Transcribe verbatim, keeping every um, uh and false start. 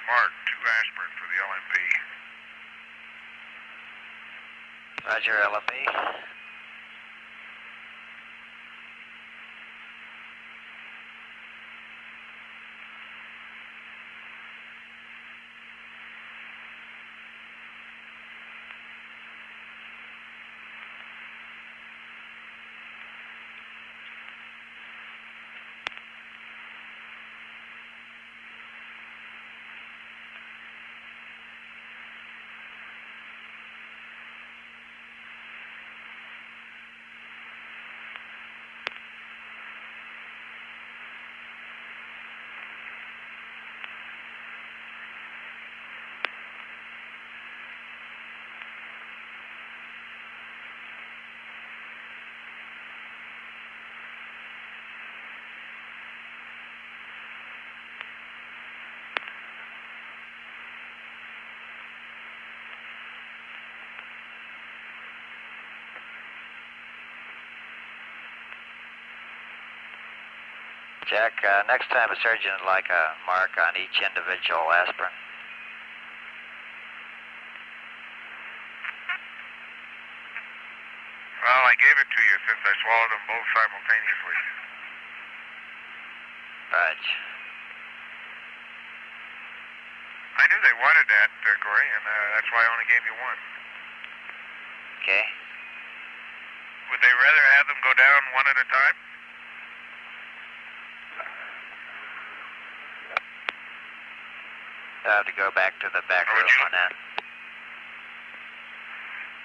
Mark, two aspirin for the L M P. Roger, L M P. Jack, uh, next time a surgeon would like a mark on each individual aspirin. Well, I gave it to you since I swallowed them both simultaneously. Raj. I knew they wanted that, uh, Gory, and uh, that's why I only gave you one. Okay. Would they rather have them go down one at a time? I'll have to go back to the back room on that.